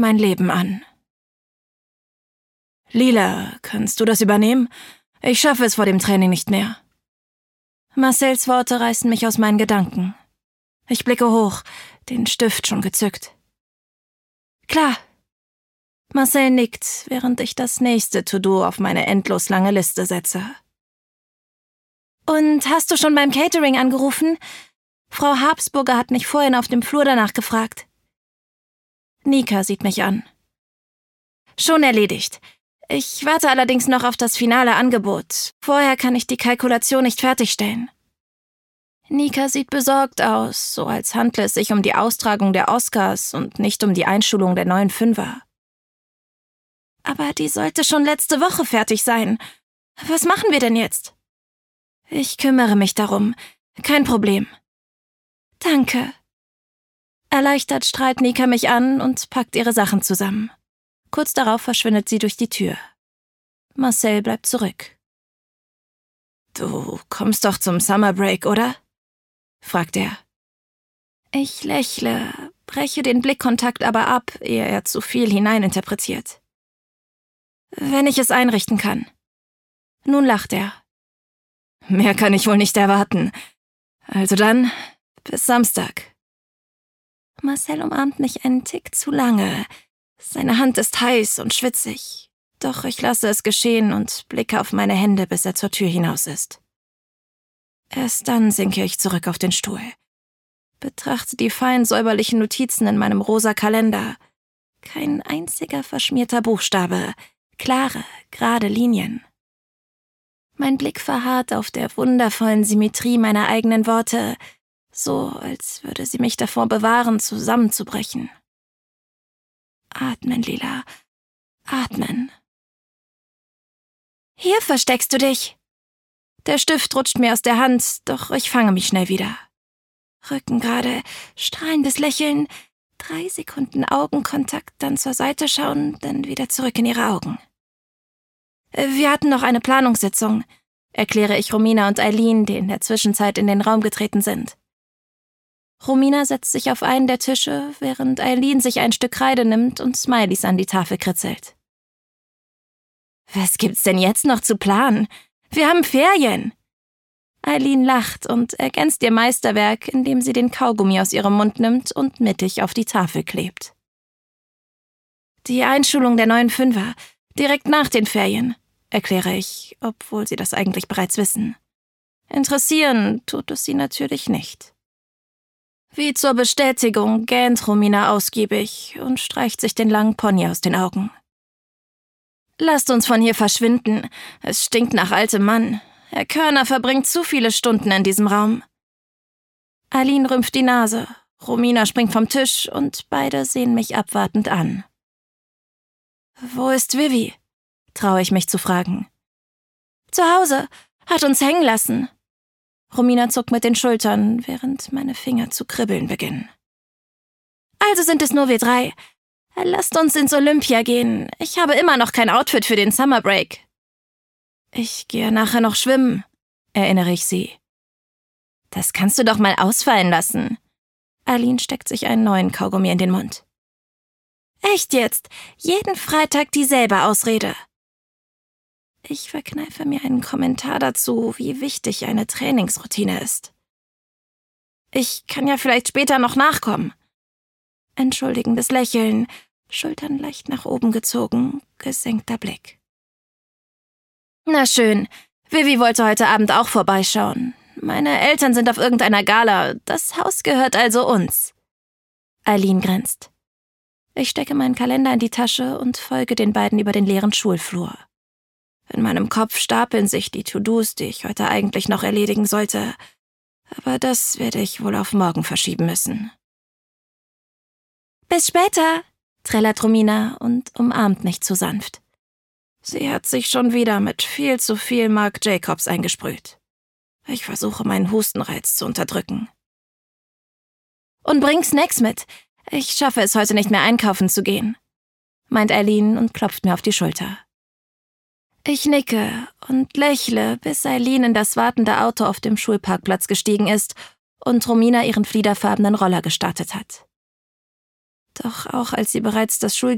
mein Leben an. »Lila, kannst du das übernehmen? Ich schaffe es vor dem Training nicht mehr.« Marcells Worte reißen mich aus meinen Gedanken. Ich blicke hoch, den Stift schon gezückt. »Klar.« Marcel nickt, während ich das nächste To-Do auf meine endlos lange Liste setze. »Und hast du schon beim Catering angerufen? Frau Habsburger hat mich vorhin auf dem Flur danach gefragt.« Nika sieht mich an. »Schon erledigt. Ich warte allerdings noch auf das finale Angebot. Vorher kann ich die Kalkulation nicht fertigstellen.« Nika sieht besorgt aus, so als handle es sich um die Austragung der Oscars und nicht um die Einschulung der neuen Fünfer. »Aber die sollte schon letzte Woche fertig sein. Was machen wir denn jetzt?« »Ich kümmere mich darum. Kein Problem.« »Danke.« Erleichtert strahlt Nika mich an und packt ihre Sachen zusammen. Kurz darauf verschwindet sie durch die Tür. Marcel bleibt zurück. »Du kommst doch zum Summer Break, oder?« fragt er. Ich lächle, breche den Blickkontakt aber ab, ehe er zu viel hineininterpretiert. »Wenn ich es einrichten kann.« Nun lacht er. »Mehr kann ich wohl nicht erwarten. Also dann, bis Samstag.« Marcel umarmt mich einen Tick zu lange. Seine Hand ist heiß und schwitzig. Doch ich lasse es geschehen und blicke auf meine Hände, bis er zur Tür hinaus ist. Erst dann sinke ich zurück auf den Stuhl. Betrachte die fein säuberlichen Notizen in meinem rosa Kalender. Kein einziger verschmierter Buchstabe, klare, gerade Linien. Mein Blick verharrt auf der wundervollen Symmetrie meiner eigenen Worte, so als würde sie mich davor bewahren, zusammenzubrechen. Atmen, Lila, atmen. »Hier versteckst du dich!« Der Stift rutscht mir aus der Hand, doch ich fange mich schnell wieder. Rücken gerade, strahlendes Lächeln, 3 Sekunden Augenkontakt, dann zur Seite schauen, dann wieder zurück in ihre Augen. »Wir hatten noch eine Planungssitzung«, erkläre ich Romina und Eileen, die in der Zwischenzeit in den Raum getreten sind. Romina setzt sich auf einen der Tische, während Eileen sich ein Stück Kreide nimmt und Smileys an die Tafel kritzelt. »Was gibt's denn jetzt noch zu planen? Wir haben Ferien!« Eileen lacht und ergänzt ihr Meisterwerk, indem sie den Kaugummi aus ihrem Mund nimmt und mittig auf die Tafel klebt. »Die Einschulung der neuen Fünfer, direkt nach den Ferien«, erkläre ich, obwohl sie das eigentlich bereits wissen. Interessieren tut es sie natürlich nicht. Wie zur Bestätigung gähnt Romina ausgiebig und streicht sich den langen Pony aus den Augen. »Lasst uns von hier verschwinden. Es stinkt nach altem Mann. Herr Körner verbringt zu viele Stunden in diesem Raum.« Eileen rümpft die Nase, Romina springt vom Tisch und beide sehen mich abwartend an. »Wo ist Vivi?« traue ich mich zu fragen. »Zu Hause. Hat uns hängen lassen.« Romina zuckt mit den Schultern, während meine Finger zu kribbeln beginnen. »Also sind es nur wir 3. Lasst uns ins Olympia gehen. Ich habe immer noch kein Outfit für den Summer Break.« »Ich gehe nachher noch schwimmen«, erinnere ich sie. »Das kannst du doch mal ausfallen lassen.« Eileen steckt sich einen neuen Kaugummi in den Mund. »Echt jetzt? Jeden Freitag dieselbe Ausrede.« Ich verkneife mir einen Kommentar dazu, wie wichtig eine Trainingsroutine ist. »Ich kann ja vielleicht später noch nachkommen.« Entschuldigendes Lächeln, Schultern leicht nach oben gezogen, gesenkter Blick. »Na schön, Vivi wollte heute Abend auch vorbeischauen. Meine Eltern sind auf irgendeiner Gala, das Haus gehört also uns.« Eileen grinst. Ich stecke meinen Kalender in die Tasche und folge den beiden über den leeren Schulflur. In meinem Kopf stapeln sich die To-Dos, die ich heute eigentlich noch erledigen sollte, aber das werde ich wohl auf morgen verschieben müssen. »Bis später«, trällert Romina und umarmt mich zu sanft. Sie hat sich schon wieder mit viel zu viel Marc Jacobs eingesprüht. Ich versuche, meinen Hustenreiz zu unterdrücken. »Und bring Snacks mit. Ich schaffe es heute nicht mehr einkaufen zu gehen«, meint Eileen und klopft mir auf die Schulter. Ich nicke und lächle, bis Eileen in das wartende Auto auf dem Schulparkplatz gestiegen ist und Romina ihren fliederfarbenen Roller gestartet hat. Doch auch als sie bereits das